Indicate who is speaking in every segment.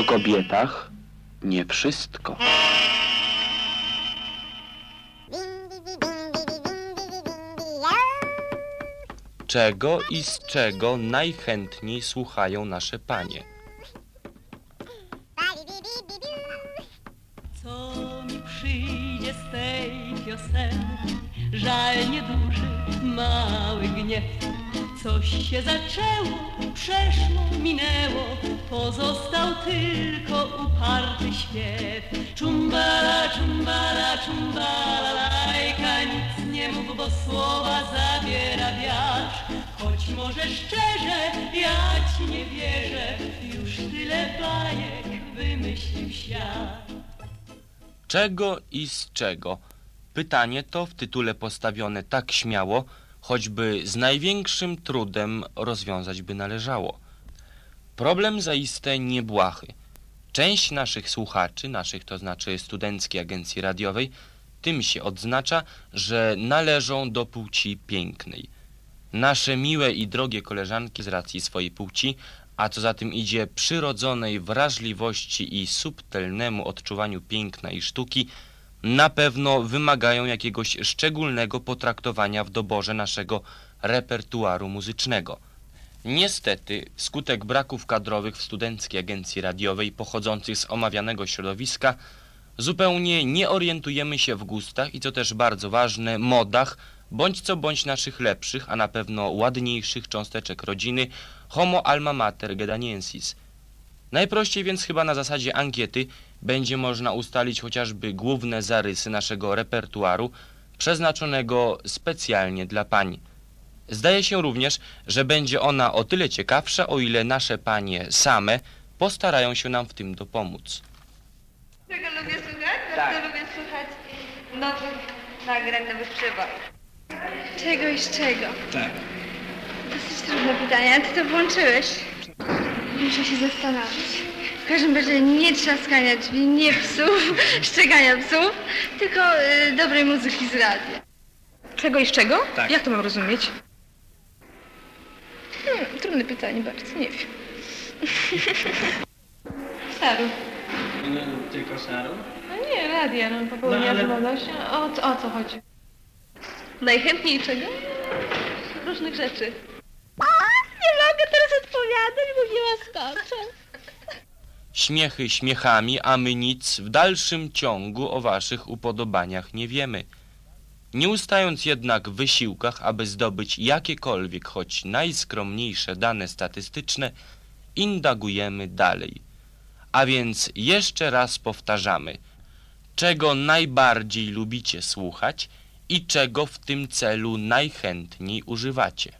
Speaker 1: O kobietach nie wszystko.
Speaker 2: Czego i z czego najchętniej słuchają nasze panie?
Speaker 3: Co mi przyjdzie z tej piosenki? Żal nieduży, mały gniew. Coś się zaczęło, przeszło, minęło, pozostał tylko uparty śpiew. Czumbala, czumbala, czumbala, lajka, nic nie mów, bo słowa zabiera wiatr. Choć może szczerze, ja ci nie wierzę, już tyle bajek wymyślił świat.
Speaker 2: Czego i z czego? Pytanie to w tytule postawione tak śmiało, choćby z największym trudem rozwiązać by należało. Problem zaiste niebłahy. Część naszych słuchaczy, to znaczy Studenckiej Agencji Radiowej, tym się odznacza, że należą do płci pięknej. Nasze miłe i drogie koleżanki z racji swojej płci, a co za tym idzie przyrodzonej wrażliwości i subtelnemu odczuwaniu piękna i sztuki, na pewno wymagają jakiegoś szczególnego potraktowania w doborze naszego repertuaru muzycznego. Niestety, wskutek braków kadrowych w Studenckiej Agencji Radiowej pochodzących z omawianego środowiska, zupełnie nie orientujemy się w gustach i, co też bardzo ważne, modach, bądź co bądź naszych lepszych, a na pewno ładniejszych cząsteczek rodziny homo alma mater gedaniensis. Najprościej więc chyba na zasadzie ankiety będzie można ustalić chociażby główne zarysy naszego repertuaru przeznaczonego specjalnie dla pań. Zdaje się również, że będzie ona o tyle ciekawsza, o ile nasze panie same postarają się nam w tym dopomóc.
Speaker 4: Czego lubię słuchać? Bardzo lubię słuchać nowych nagrań, nowych przebojów. Czego i z czego?
Speaker 5: Tak.
Speaker 4: Dosyć trudne pytanie, a ty to włączyłeś. Muszę się zastanowić. W każdym razie nie trzaskania drzwi, nie psów, szczegania psów, tylko dobrej muzyki z radia.
Speaker 6: Czego i z czego?
Speaker 5: Tak.
Speaker 6: Jak to mam rozumieć?
Speaker 4: Trudne pytanie bardzo, nie wiem. Saru.
Speaker 5: No, tylko Saru?
Speaker 4: No nie, radia, no popełnienia
Speaker 5: ale...
Speaker 4: wolności. O co chodzi? Najchętniej czego? Różnych rzeczy. Nie mogę teraz odpowiadać, bo mnie łaskoczę.
Speaker 2: Śmiechy śmiechami, a my nic w dalszym ciągu o waszych upodobaniach nie wiemy. Nie ustając jednak w wysiłkach, aby zdobyć jakiekolwiek, choć najskromniejsze dane statystyczne, indagujemy dalej. A więc jeszcze raz powtarzamy, czego najbardziej lubicie słuchać i czego w tym celu najchętniej używacie.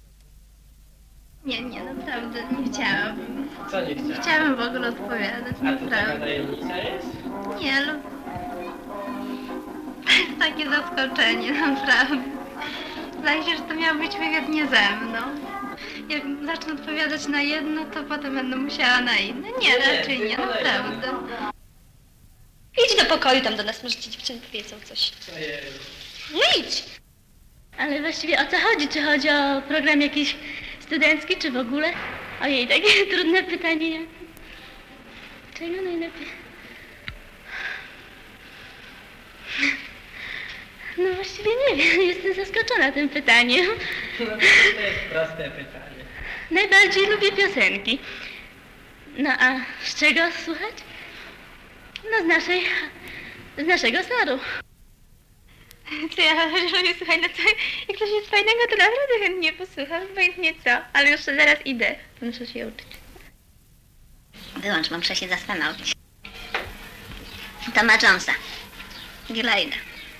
Speaker 4: Nie, naprawdę nie chciałabym.
Speaker 5: Co nie
Speaker 4: Nie
Speaker 5: chciałem?
Speaker 4: chciałabym w ogóle odpowiadać,
Speaker 5: A to taka
Speaker 4: naprawdę.
Speaker 5: tajemnica jest?
Speaker 4: Nie, ale... To jest takie zaskoczenie, naprawdę. Zdaje się, że to miał być wywiad nie ze mną. Jak zacznę odpowiadać na jedno, to potem będę musiała na inne. Nie, raczej nie, naprawdę.
Speaker 7: Idź do pokoju, tam do nas może ci dziewczyny powiedzą coś. No idź!
Speaker 8: Ale właściwie o co chodzi? Czy chodzi o program jakiś studencki, czy w ogóle? Ojej, takie trudne pytanie. Czego najlepiej? No właściwie nie wiem, jestem zaskoczona tym pytaniem.
Speaker 5: No to jest proste pytanie.
Speaker 8: Najbardziej lubię piosenki. No a z czego słuchać? No z naszego Saru.
Speaker 4: Co ja lubię słuchać, no to jak coś jest fajnego, to naprawdę chętnie posłucham, obojętnie co. Ale już zaraz idę, muszę się uczyć.
Speaker 7: Wyłącz, bo muszę się zastanowić. Toma Jonesa. Gilajda.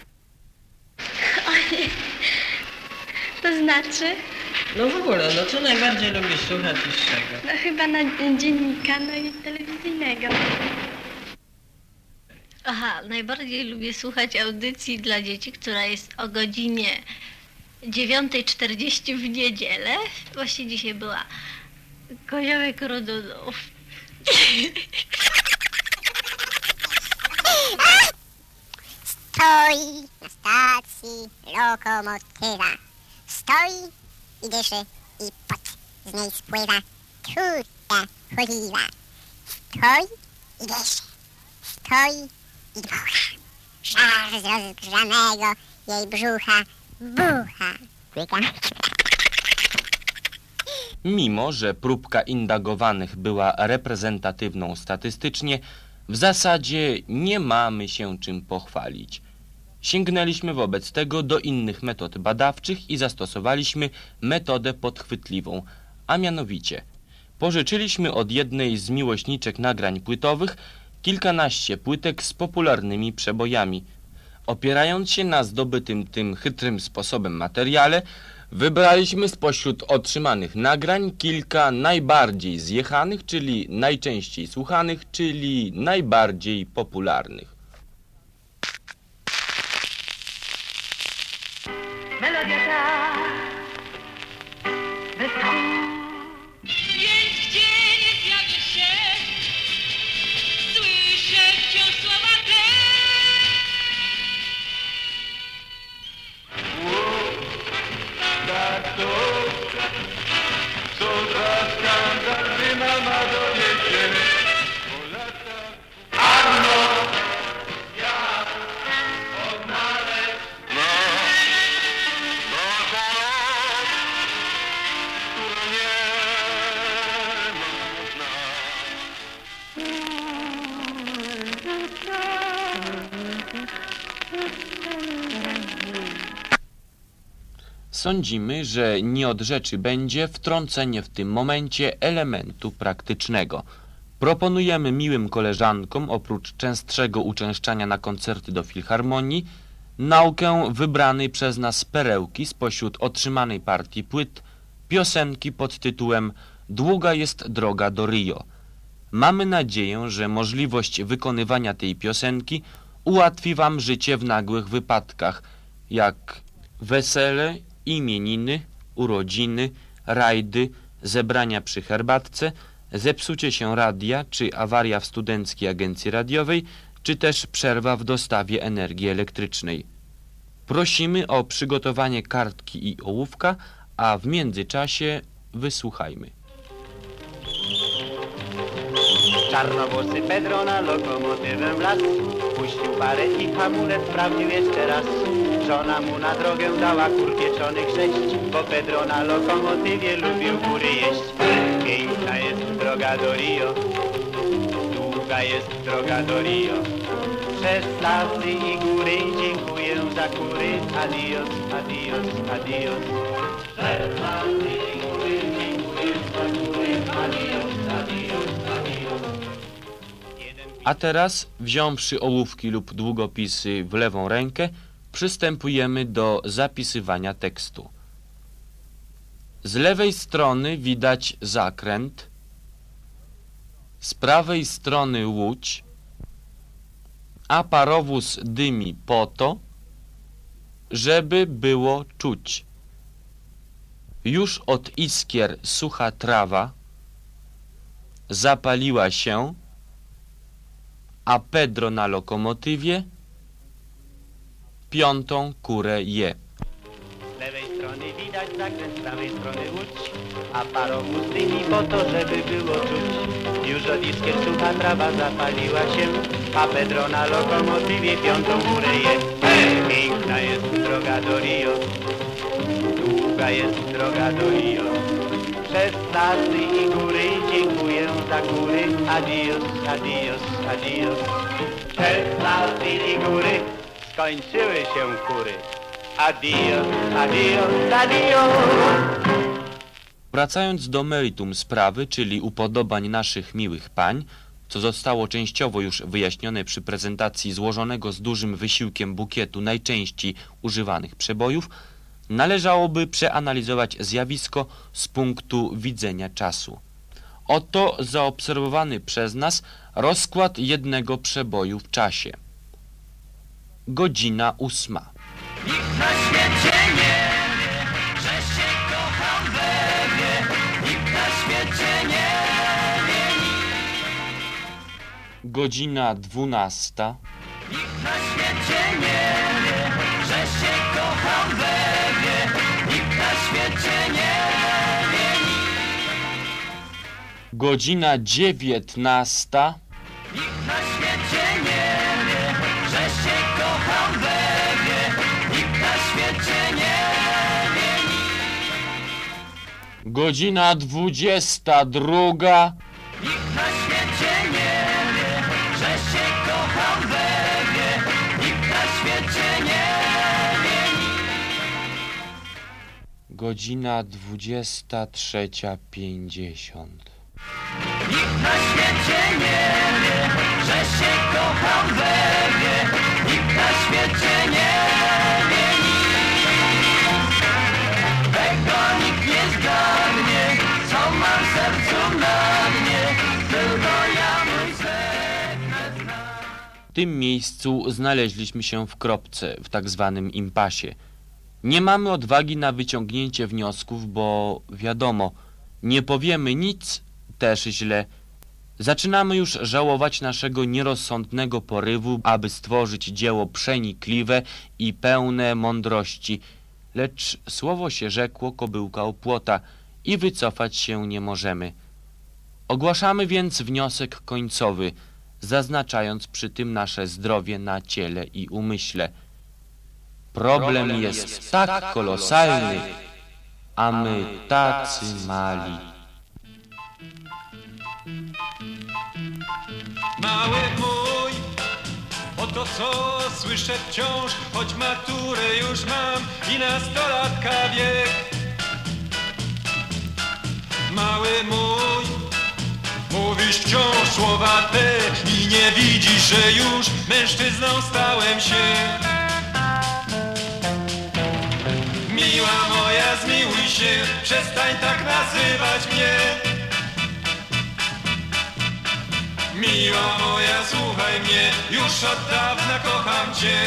Speaker 8: Ojej, to znaczy?
Speaker 5: No w ogóle, no co najbardziej lubisz słuchać i z czego?
Speaker 8: No chyba na dziennika, no i telewizyjnego.
Speaker 7: Aha, najbardziej lubię słuchać audycji dla dzieci, która jest o godzinie 9:40 w niedzielę. Właśnie dzisiaj była Koziołek Rodunów.
Speaker 9: Stoi na stacji lokomotywa. Stoi i dyszy i pot z niej spływa. Truda choliwa. Stoi i dyszy. Stoi i dmucha. Żar z rozgrzanego jej brzucha bucha.
Speaker 2: Mimo że próbka indagowanych była reprezentatywną statystycznie, w zasadzie nie mamy się czym pochwalić. Sięgnęliśmy wobec tego do innych metod badawczych i zastosowaliśmy metodę podchwytliwą, a mianowicie pożyczyliśmy od jednej z miłośniczek nagrań płytowych kilkanaście płytek z popularnymi przebojami. Opierając się na zdobytym tym chytrym sposobem materiale, wybraliśmy spośród otrzymanych nagrań kilka najbardziej zjechanych, czyli najczęściej słuchanych, czyli najbardziej popularnych.
Speaker 3: Melodia ta bez tchu. Więc gdzie nie zjawię się, słyszę wciąż słowa te.
Speaker 10: Tak to, co za skandal, gdy mama dowie się. Po latach Anno, ja odnaleźć
Speaker 2: Sądzimy, że nie od rzeczy będzie wtrącenie w tym momencie elementu praktycznego. Proponujemy miłym koleżankom, oprócz częstszego uczęszczania na koncerty do filharmonii, naukę wybranej przez nas perełki spośród otrzymanej partii płyt, piosenki pod tytułem Długa jest droga do Rio. Mamy nadzieję, że możliwość wykonywania tej piosenki ułatwi wam życie w nagłych wypadkach, jak wesele, imieniny, urodziny, rajdy, zebrania przy herbatce, zepsucie się radia, czy awaria w studenckiej agencji radiowej, czy też przerwa w dostawie energii elektrycznej. Prosimy o przygotowanie kartki i ołówka, a w międzyczasie wysłuchajmy.
Speaker 11: Czarnowłosy Pedro na lokomotywę wlazł, puścił parę i hamulec sprawdził jeszcze raz. Żona mu na drogę dała kur pieczonych 6, bo Pedro na lokomotywie lubił kury jeść. Piękna jest droga do Rio, długa jest droga do Rio. Przez lasy i góry dziękuję za kury. Adios, adios, adios. Przez lasy i góry dziękuję za kury. Adios, adios, adios.
Speaker 2: A teraz, wziąwszy ołówki lub długopisy w lewą rękę, przystępujemy do zapisywania tekstu. Z lewej strony widać zakręt, z prawej strony łódź, a parowóz dymi po to, żeby było czuć. Już od iskier sucha trawa zapaliła się, a Pedro na lokomotywie piątą kurę je.
Speaker 11: Z lewej strony widać zakręt, z prawej strony łódź, a parowóz dymi po to, żeby było czuć. Już od iskier sucha trawa zapaliła się, a Pedro na lokomotywie piątą kurę je. Piękna jest droga do Rio, długa jest droga do Rio. Przez lasy i góry dziękuję za kury. Adios, adios, adios. Przez lasy i góry skończyły się kury. Adios, adios, adios.
Speaker 2: Wracając do meritum sprawy, czyli upodobań naszych miłych pań, co zostało częściowo już wyjaśnione przy prezentacji złożonego z dużym wysiłkiem bukietu najczęściej używanych przebojów, należałoby przeanalizować zjawisko z punktu widzenia czasu. Oto zaobserwowany przez nas rozkład jednego przeboju w czasie. Godzina 8.
Speaker 10: Nikt na świecie nie wie, że się kocham we mnie. Nikt na świecie nie wie nic.
Speaker 2: Godzina 12.
Speaker 10: Nikt na świecie nie wie, że się kocham we mnie. Nikt na świecie nie wie nic.
Speaker 2: Godzina 19.
Speaker 10: Nikt na świecie nie wie, że się kocham we mnie. Nikt na świecie nie wie nic.
Speaker 2: Godzina 22.
Speaker 10: Nikt na świecie nie wie, że się kocham we mnie. Nikt na świecie nie wie nic.
Speaker 2: Godzina 23:50.
Speaker 10: Nikt na świecie nie wie, że się kocham we mnie. Nikt na świecie nie wie nic. Tego nikt nie zgadnie, co mam w sercu na mnie. Tylko ja mój sekret znam.
Speaker 2: W tym miejscu znaleźliśmy się w kropce, w tak zwanym impasie. Nie mamy odwagi na wyciągnięcie wniosków, bo wiadomo, nie powiemy nic, też źle. Zaczynamy już żałować naszego nierozsądnego porywu, aby stworzyć dzieło przenikliwe i pełne mądrości. Lecz słowo się rzekło, kobyłka u płota i wycofać się nie możemy. Ogłaszamy więc wniosek końcowy, zaznaczając przy tym nasze zdrowie na ciele i umyśle. Problem jest tak kolosalny, a my tacy mali.
Speaker 12: Mały mój, oto co słyszę wciąż, choć maturę już mam i nastolatka wiek. Mały mój, mówisz wciąż słowa te i nie widzisz, że już mężczyzną stałem się. Miła moja, zmiłuj się, przestań tak nazywać mnie. Miła moja, słuchaj mnie, już od dawna kocham cię.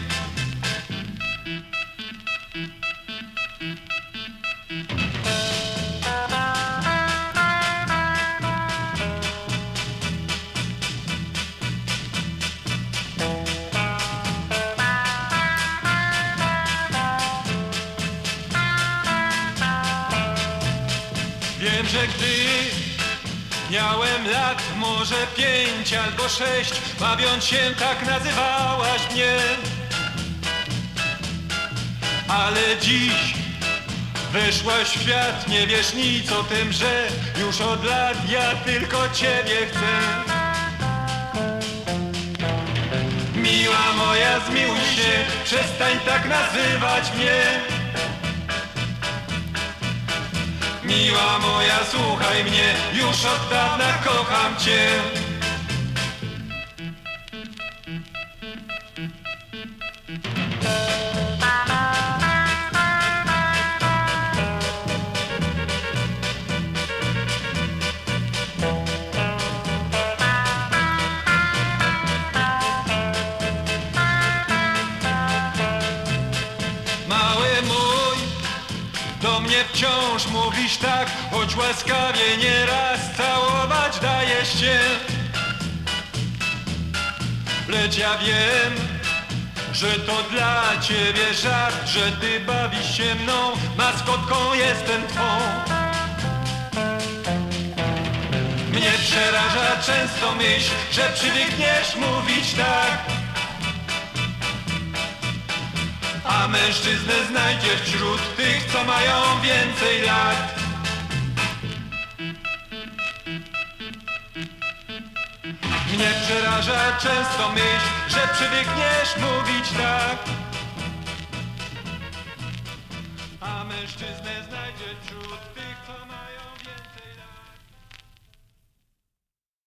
Speaker 12: Wiem, że gdy miałem lat może 5 albo 6, bawiąc się tak nazywałaś mnie. Ale dziś weszłaś w świat, nie wiesz nic o tym, że już od lat ja tylko ciebie chcę. Miła moja, zmiłuj się, przestań tak nazywać mnie. Miła moja, słuchaj mnie, już od dawna kocham cię. Mały mój, do mnie wciąż mówisz tak, choć łaskawie nieraz całować dajesz się. Lecz ja wiem, że to dla ciebie żart, że ty bawisz się mną, maskotką jestem twą. Mnie przeraża często myśl, że przywykniesz mówić tak, a mężczyznę znajdziesz wśród tych, co mają więcej lat. Mnie przeraża często myśl, że przywykniesz mówić tak, a mężczyznę znajdziesz wśród tych, co mają